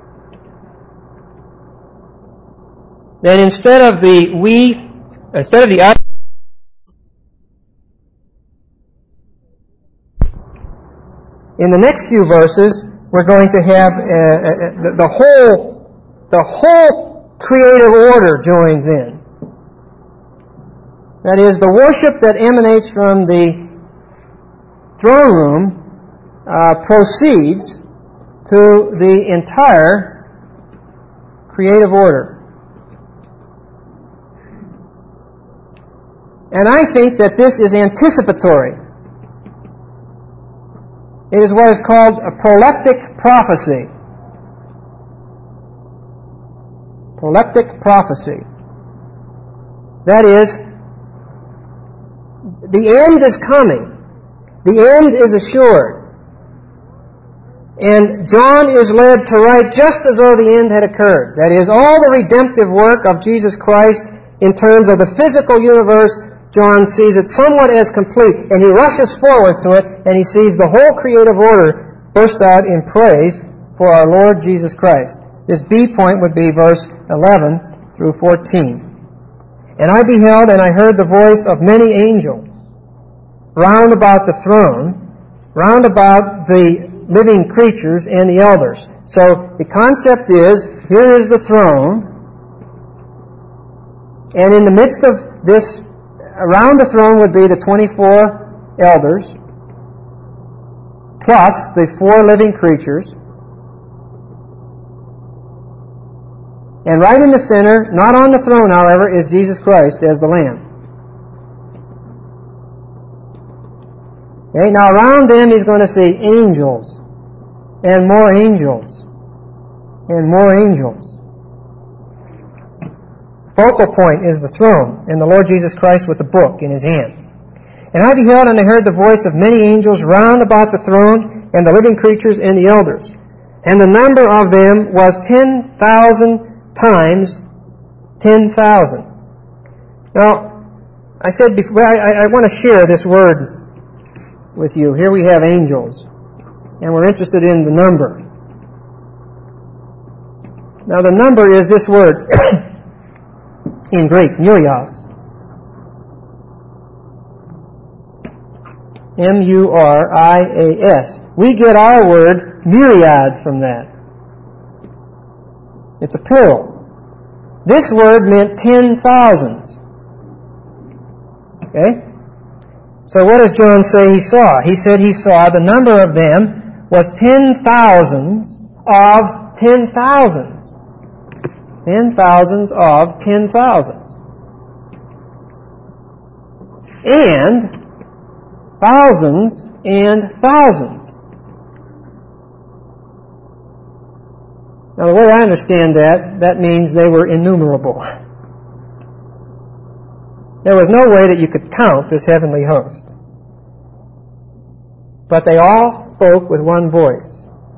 Then instead of the we, instead of the I, in the next few verses, we're going to have uh, uh, the whole, the whole creative order joins in. That is, the worship that emanates from the throne room uh, proceeds to the entire creative order. And I think that this is anticipatory. It is what is called a proleptic prophecy. Proleptic prophecy. That is, the end is coming. The end is assured. And John is led to write just as though the end had occurred. That is, all the redemptive work of Jesus Christ in terms of the physical universe, John sees it somewhat as complete, and he rushes forward to it, and he sees the whole creative order burst out in praise for our Lord Jesus Christ. This B point would be verse eleven through fourteen. And I beheld, and I heard the voice of many angels round about the throne, round about the living creatures and the elders. So the concept is, here is the throne, and in the midst of this, around the throne would be the twenty-four elders, plus the four living creatures. And right in the center, not on the throne, however, is Jesus Christ as the Lamb. Okay, now around them he's going to see angels, and more angels, and more angels. Focal point is the throne, and the Lord Jesus Christ with the book in his hand. And I beheld and I heard the voice of many angels round about the throne, and the living creatures and the elders. And the number of them was ten thousand times ten thousand. Now, I said before, I, I want to share this word with you. Here we have angels, and we're interested in the number. Now, the number is this word in Greek, murios. M U R I A S. We get our word myriad from that. It's a plural. This word meant ten thousands. Okay? So what does John say he saw? He said he saw the number of them was ten thousands of ten thousands. Ten thousands of ten thousands. And thousands and thousands. Now the way I understand that, that means they were innumerable. There was no way that you could count this heavenly host. But they all spoke with one voice.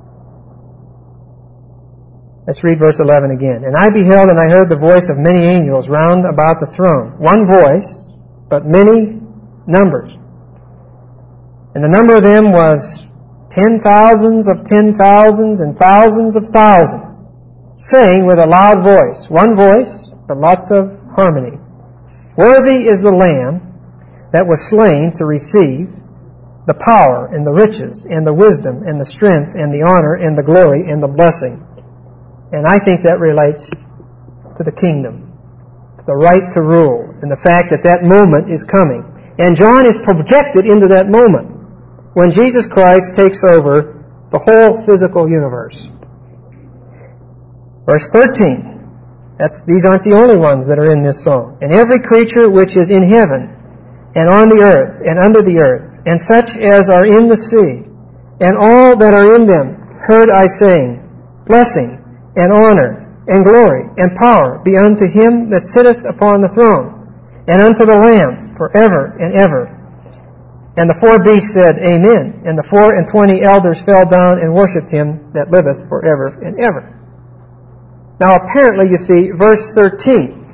Let's read verse eleven again. And I beheld and I heard the voice of many angels round about the throne. One voice, but many numbers. And the number of them was ten thousands of ten thousands and thousands of thousands, saying with a loud voice, one voice, but lots of harmony. Worthy is the Lamb that was slain to receive the power and the riches and the wisdom and the strength and the honor and the glory and the blessing. And I think that relates to the kingdom, the right to rule, and the fact that that moment is coming. And John is projected into that moment when Jesus Christ takes over the whole physical universe. Verse thirteen. That's, these aren't the only ones that are in this song. And every creature which is in heaven, and on the earth, and under the earth, and such as are in the sea, and all that are in them, heard I saying, blessing, and honor, and glory, and power be unto him that sitteth upon the throne, and unto the Lamb, forever and ever. And the four beasts said, Amen. And the four and twenty elders fell down and worshipped him that liveth forever and ever. Now apparently, you see, verse thirteen,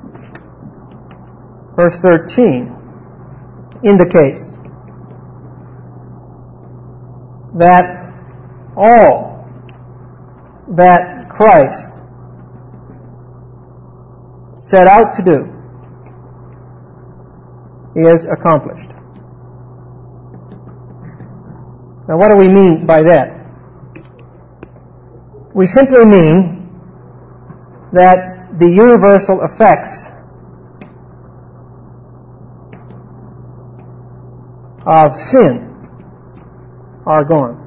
verse thirteen indicates that all that Christ set out to do is accomplished. Now what do we mean by that? We simply mean that the universal effects of sin are gone.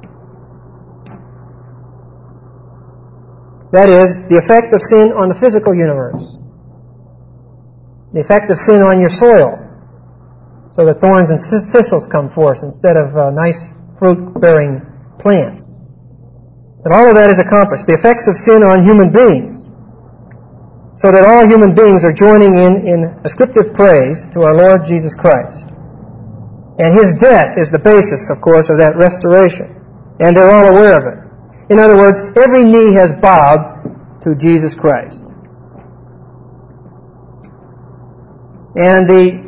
That is, the effect of sin on the physical universe. The effect of sin on your soil, so that thorns and thistles come forth instead of uh, nice fruit-bearing plants. But all of that is accomplished. The effects of sin on human beings, so that all human beings are joining in in ascriptive praise to our Lord Jesus Christ. And His death is the basis, of course, of that restoration. And they're all aware of it. In other words, every knee has bowed to Jesus Christ. And the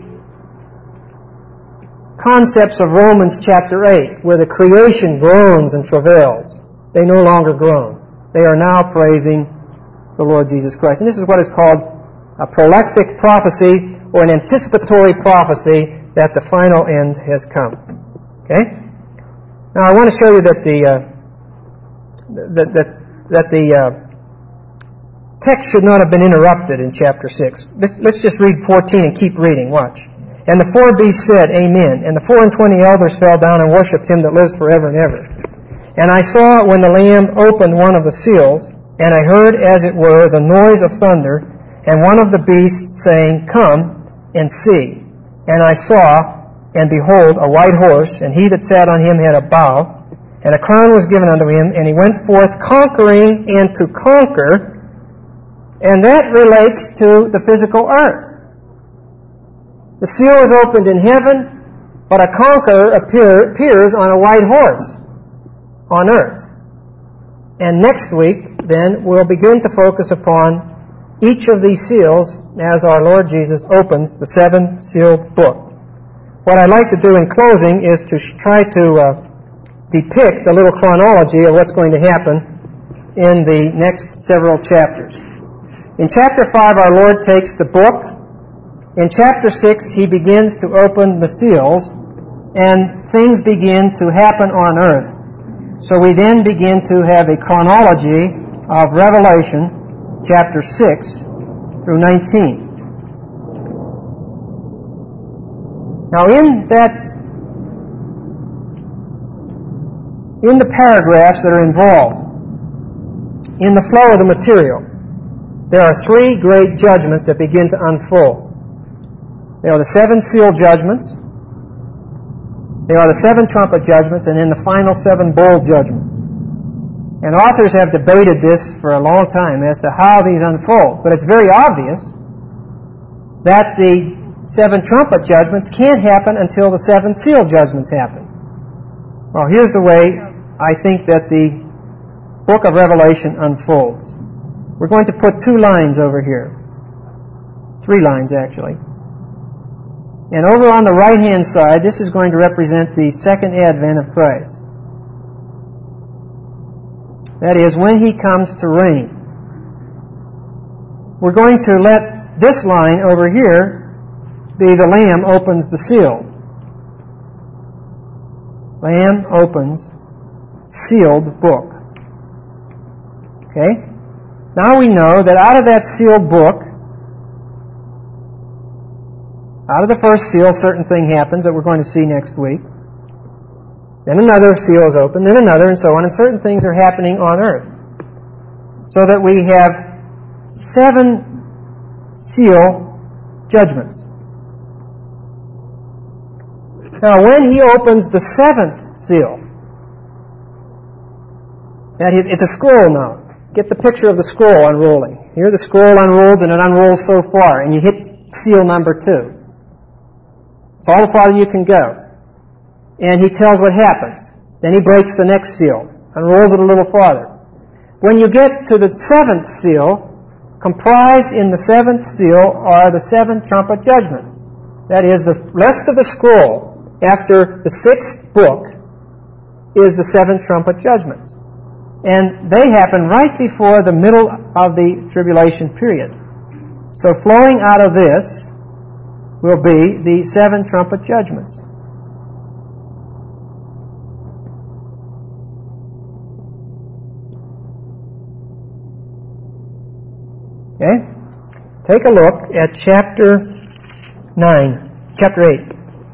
concepts of Romans chapter eight, where the creation groans and travails, they no longer groan. They are now praising the Lord Jesus Christ. And this is what is called a proleptic prophecy, or an anticipatory prophecy that the final end has come. Okay? Now I want to show you that the uh, that that that the uh, text should not have been interrupted in chapter six. Let's, let's just read fourteen and keep reading. Watch. And the four beasts said, Amen. And the four and twenty elders fell down and worshipped him that lives forever and ever. And I saw when the Lamb opened one of the seals, and I heard, as it were, the noise of thunder, and one of the beasts saying, Come and see. And I saw, and behold, a white horse, and he that sat on him had a bow, and a crown was given unto him, and he went forth conquering and to conquer, and that relates to the physical earth. The seal is opened in heaven, but a conqueror appear, appears on a white horse on earth. And next week, then, we'll begin to focus upon each of these seals as our Lord Jesus opens the seven sealed book. What I'd like to do in closing is to try to uh, depict a little chronology of what's going to happen in the next several chapters. In chapter five, our Lord takes the book. In chapter six, He begins to open the seals, and things begin to happen on earth. So we then begin to have a chronology of Revelation, chapter six through nineteen. Now in that, in the paragraphs that are involved, in the flow of the material, there are three great judgments that begin to unfold. They are the seven seal judgments, they are the seven trumpet judgments, and then the final seven bowl judgments. And authors have debated this for a long time as to how these unfold. But it's very obvious that the seven trumpet judgments can't happen until the seven seal judgments happen. Well, here's the way I think that the book of Revelation unfolds. We're going to put two lines over here. Three lines, actually. And over on the right-hand side, this is going to represent the second advent of Christ. That is, when He comes to reign. We're going to let this line over here be the Lamb opens the seal. Lamb opens sealed book. Okay? Now we know that out of that sealed book, out of the first seal, a certain thing happens that we're going to see next week. Then another seal is opened, then another, and so on, and certain things are happening on earth. So that we have seven seal judgments. Now, when he opens the seventh seal, that is, it's a scroll now. Get the picture of the scroll unrolling. Here the scroll unrolls, and it unrolls so far, and you hit seal number two. It's all the farther you can go. And he tells what happens. Then he breaks the next seal, unrolls it a little farther. When you get to the seventh seal, comprised in the seventh seal are the seven trumpet judgments. That is, the rest of the scroll, after the sixth book, is the seven trumpet judgments. And they happen right before the middle of the tribulation period. So flowing out of this will be the seven trumpet judgments. Okay? Take a look at chapter nine, chapter eight.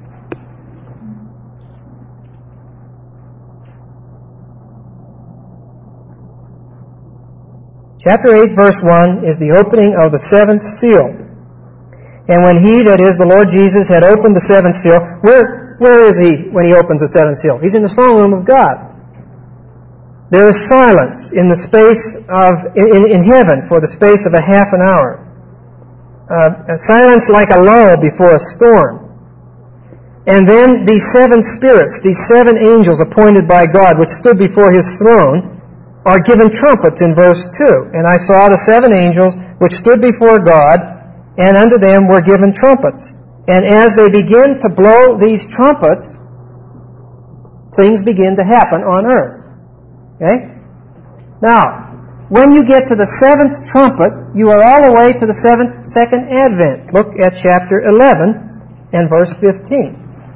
Chapter eight, verse one, is the opening of the seventh seal. And when he, that is the Lord Jesus, had opened the seventh seal, where, where is he when he opens the seventh seal? He's in the throne room of God. There is silence in the space of, in, in heaven for the space of a half an hour. Uh, a silence like a lull before a storm. And then these seven spirits, these seven angels appointed by God, which stood before his throne, are given trumpets in verse two. And I saw the seven angels which stood before God, and unto them were given trumpets. And as they begin to blow these trumpets, things begin to happen on earth. Okay? Now, when you get to the seventh trumpet, you are all the way to the seventh, second advent. Look at chapter eleven and verse fifteen.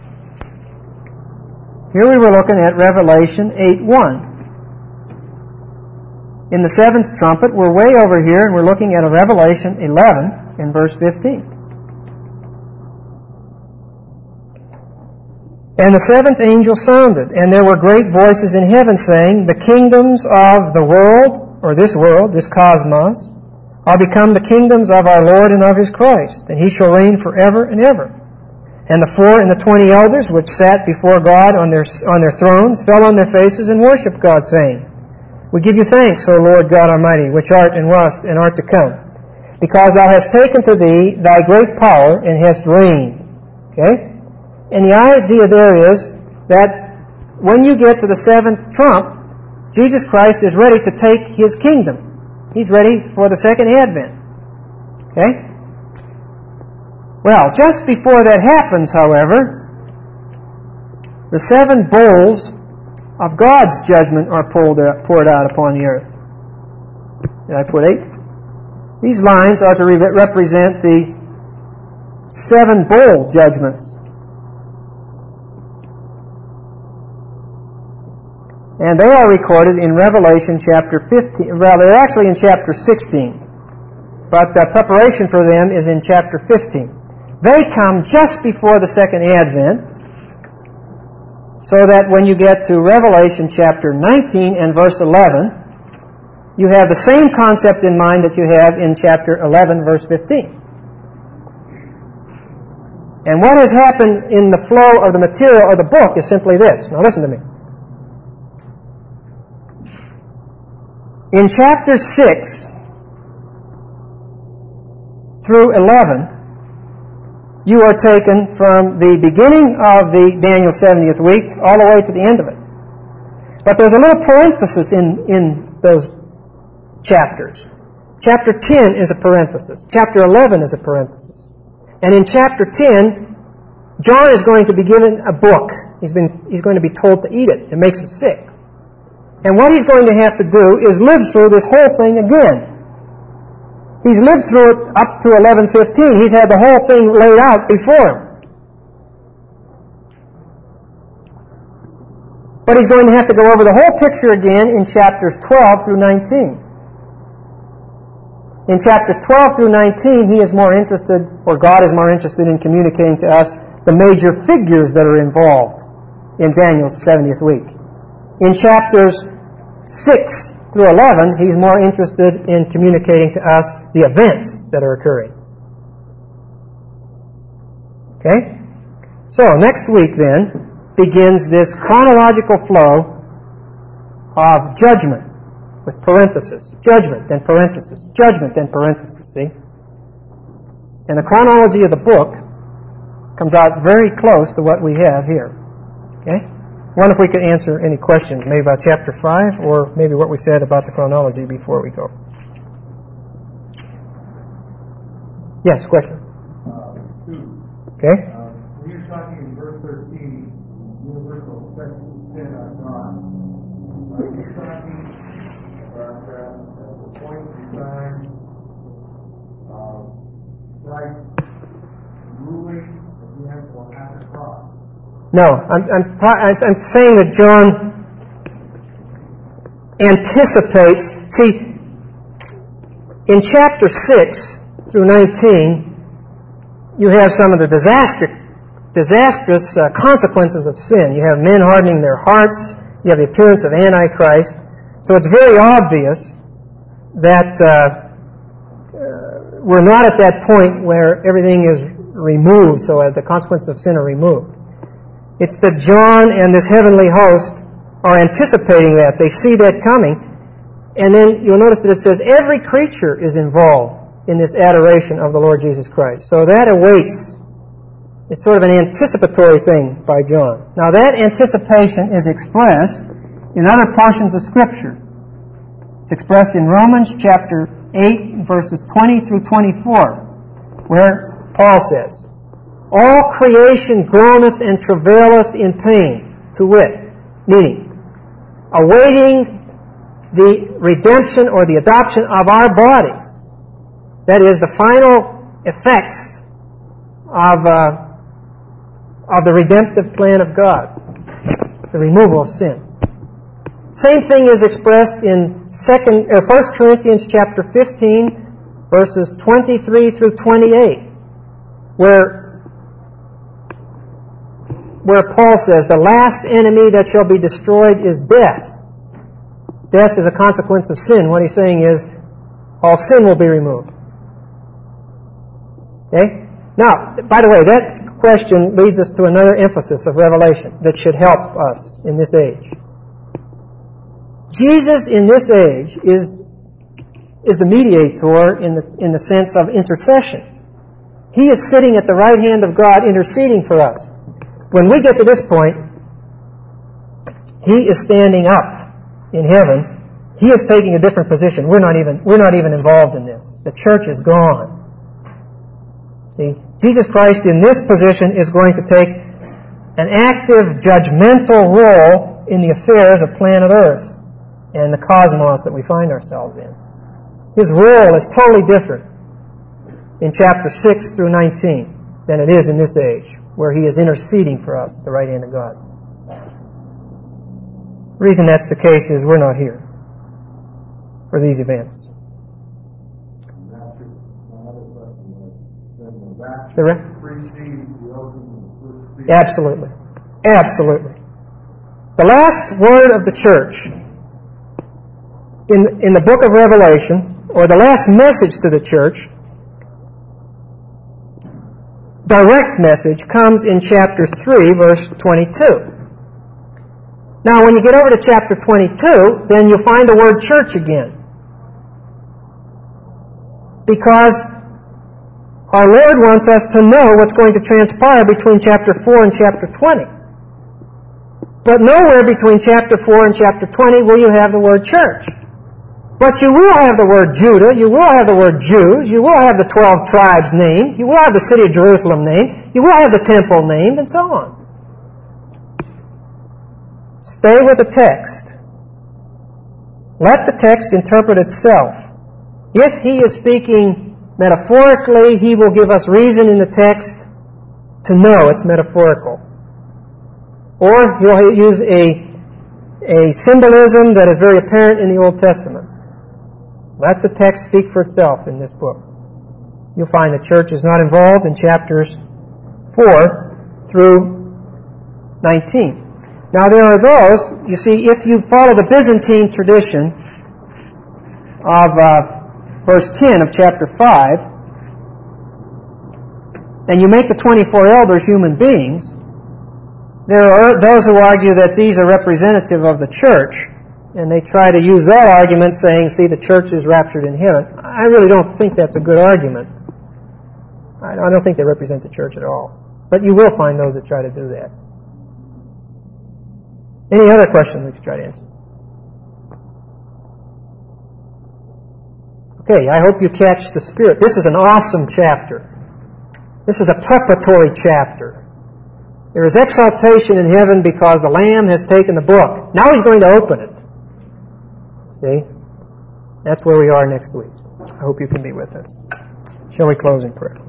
Here we were looking at Revelation eight one. In the seventh trumpet, we're way over here, and we're looking at a Revelation eleven and verse fifteen. And the seventh angel sounded, and there were great voices in heaven saying, the kingdoms of the world, or this world, this cosmos, are become the kingdoms of our Lord and of his Christ, and he shall reign forever and ever. And the four and the twenty elders which sat before God on their, on their thrones fell on their faces and worshipped God, saying, we give you thanks, O Lord God Almighty, which art and wast and art to come, because thou hast taken to thee thy great power and hast reigned. Okay? And the idea there is that when you get to the seventh trump, Jesus Christ is ready to take his kingdom. He's ready for the second advent. Okay? Well, just before that happens, however, the seven bowls of God's judgment are poured out, poured out upon the earth. Did I put eight? These lines are to re- represent the seven bowl judgments. And they are recorded in Revelation chapter fifteen. Well, they're actually in chapter sixteen. But the preparation for them is in chapter fifteen. They come just before the second advent, so that when you get to Revelation chapter nineteen and verse eleven, you have the same concept in mind that you have in chapter eleven, verse fifteen. And what has happened in the flow of the material of the book is simply this. Now listen to me. In chapter six through eleven, you are taken from the beginning of the Daniel seventieth week all the way to the end of it. But there's a little parenthesis in, in those chapters. Chapter ten is a parenthesis. Chapter eleven is a parenthesis. And in chapter ten, John is going to be given a book. He's been, he's going to be told to eat it. It makes him sick. And what he's going to have to do is live through this whole thing again. He's lived through it up to eleven fifteen. He's had the whole thing laid out before him. But he's going to have to go over the whole picture again in chapters twelve through nineteen. In chapters twelve through nineteen, he is more interested, or God is more interested in communicating to us the major figures that are involved in Daniel's seventieth week. In chapters six through eleven, he's more interested in communicating to us the events that are occurring. Okay? So, next week then begins this chronological flow of judgment with parentheses. Judgment, then parentheses. Judgment, then parentheses. See? And the chronology of the book comes out very close to what we have here. Okay? I wonder if we could answer any questions, maybe about chapter five, or maybe what we said about the chronology before we go. Yes, question? Uh, two. Okay? Uh, when you're talking in verse thirteen, universal effect of sin on God, are you talking about uh, at the point in time of Christ ruling again or at the cross? No, I'm, I'm, ta- I'm saying that John anticipates. See, in chapter six through nineteen, you have some of the disastrous, disastrous uh, consequences of sin. You have men hardening their hearts. You have the appearance of Antichrist. So it's very obvious that uh, uh, we're not at that point where everything is removed, so uh, the consequences of sin are removed. It's that John and this heavenly host are anticipating that. They see that coming. And then you'll notice that it says every creature is involved in this adoration of the Lord Jesus Christ. So that awaits. It's sort of an anticipatory thing by John. Now that anticipation is expressed in other portions of Scripture. It's expressed in Romans chapter eight, verses twenty through twenty-four, where Paul says, all creation groaneth and travaileth in pain, to wit, meaning, awaiting the redemption or the adoption of our bodies. That is, the final effects of, uh, of the redemptive plan of God, the removal of sin. Same thing is expressed in second, uh, First Corinthians chapter fifteen, verses twenty-three through twenty-eight, where where Paul says, the last enemy that shall be destroyed is death. Death is a consequence of sin. What he's saying is, all sin will be removed. Okay? Now, by the way, that question leads us to another emphasis of Revelation that should help us in this age. Jesus in this age is, is the mediator in the, in the sense of intercession. He is sitting at the right hand of God interceding for us. When we get to this point, He is standing up in heaven. He is taking a different position. We're not even, we're not even involved in this. The church is gone. See, Jesus Christ in this position is going to take an active, judgmental role in the affairs of planet Earth and the cosmos that we find ourselves in. His role is totally different in chapter six through nineteen than it is in this age, where He is interceding for us at the right hand of God. The reason that's the case is we're not here for these events. The re- Absolutely. Absolutely. The last word of the church in, in the book of Revelation, or the last message to the church, direct message, comes in chapter three, verse twenty-two. Now, when you get over to chapter twenty-two, then you'll find the word church again. Because our Lord wants us to know what's going to transpire between chapter four and chapter twenty. But nowhere between chapter four and chapter twenty will you have the word church. But you will have the word Judah, you will have the word Jews, you will have the twelve tribes named, you will have the city of Jerusalem named, you will have the temple named, and so on. Stay with the text. Let the text interpret itself. If he is speaking metaphorically, he will give us reason in the text to know it's metaphorical. Or he'll use a a symbolism that is very apparent in the Old Testament. Let the text speak for itself in this book. You'll find the church is not involved in chapters four through nineteen. Now there are those, you see, if you follow the Byzantine tradition of uh, verse ten of chapter five, and you make the twenty-four elders human beings, there are those who argue that these are representative of the church, and they try to use that argument saying, see, the church is raptured in heaven. I really don't think that's a good argument. I don't think they represent the church at all. But you will find those that try to do that. Any other questions we could try to answer? Okay, I hope you catch the spirit. This is an awesome chapter. This is a preparatory chapter. There is exaltation in heaven because the Lamb has taken the book. Now He's going to open it. See? That's where we are next week. I hope you can be with us. Shall we close in prayer?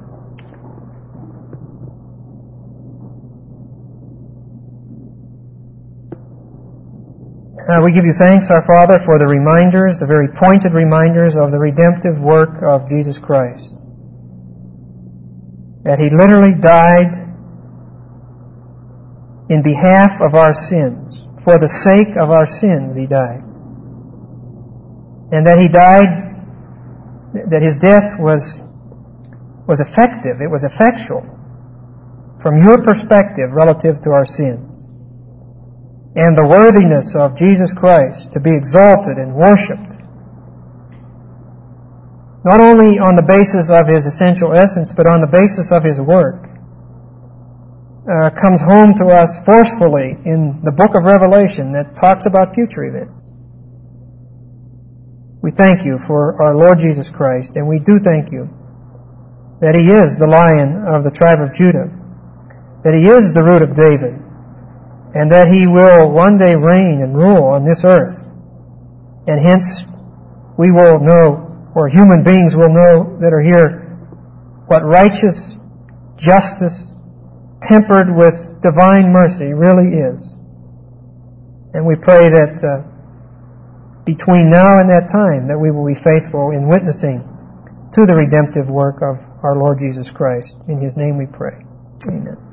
Uh, we give you thanks, our Father, for the reminders, the very pointed reminders of the redemptive work of Jesus Christ. That He literally died in behalf of our sins. For the sake of our sins He died. And that He died, that His death was, was effective, it was effectual from your perspective relative to our sins. And the worthiness of Jesus Christ to be exalted and worshipped, not only on the basis of His essential essence, but on the basis of His work, uh, comes home to us forcefully in the book of Revelation that talks about future events. We thank you for our Lord Jesus Christ, and we do thank you that He is the Lion of the tribe of Judah, that He is the root of David, and that He will one day reign and rule on this earth. And hence, we will know, or human beings will know that are here, what righteous justice tempered with divine mercy really is. And we pray that uh, between now and that time, that we will be faithful in witnessing to the redemptive work of our Lord Jesus Christ. In His name we pray. Amen.